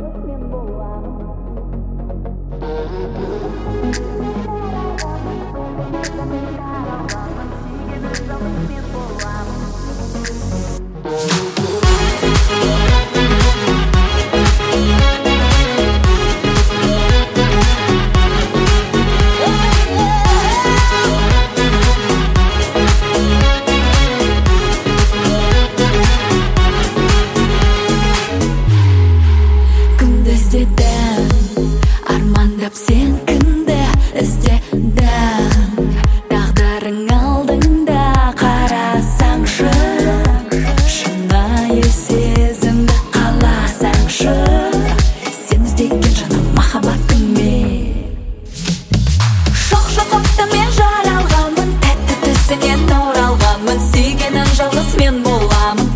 Армандап сен кімді іздедің, тағдырың алдыңда қарасаңшы, шынайы сезімді қаласаңшы, сен іздеген жаным махаббатыңмен. Жоқ отта мен жаралғанмын, тәтті түсінен оралғанмын, сүйгенің жалғыз мен боламын.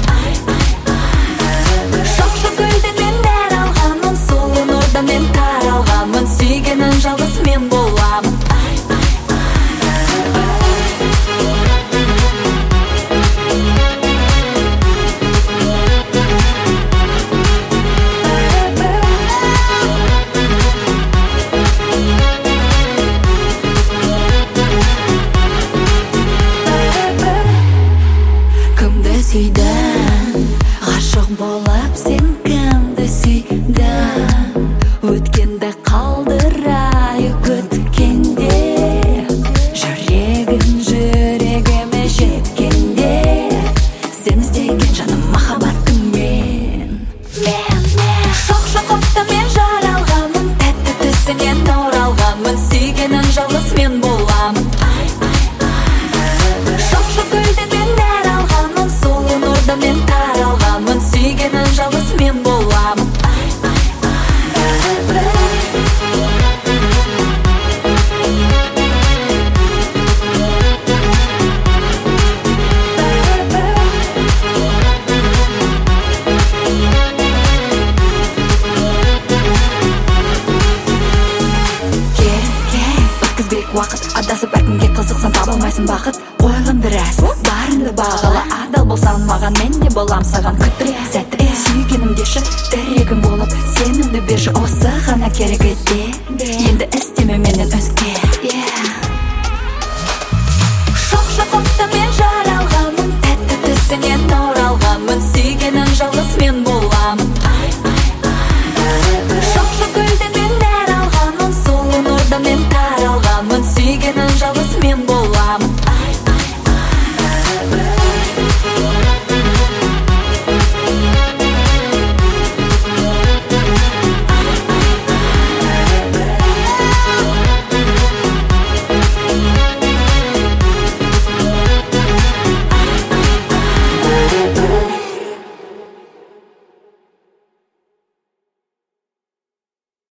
Мен таралғанмын, сүйгенің жалғыз мен боламын. Кімді сүйдің, ғашық болып сен кімді сүйдің? Өткенді қалдырайық өткенде, жүрегіме жеткенде, сен іздеген жаным махаббатыңмен. Жоқ отта мен жаралғанмын, тәтті түсінен оралғанмын, сүйгенің жалғыз мен боламын. Жоқ гүлден нәр алғанмын, сұлу нұрдан мен таралғанмын, сүйгенің жалғыз мен боламын. Уақыт адасып әркімге қызықсан таба алмайсың бақыт. Қойғын біраз барыңды бағала, адал болсаң маған, мен де болам саған. Күт бір сәтті сүйгенім деші, тірегім болып сенімді берші, осы ғана керек ете. Енді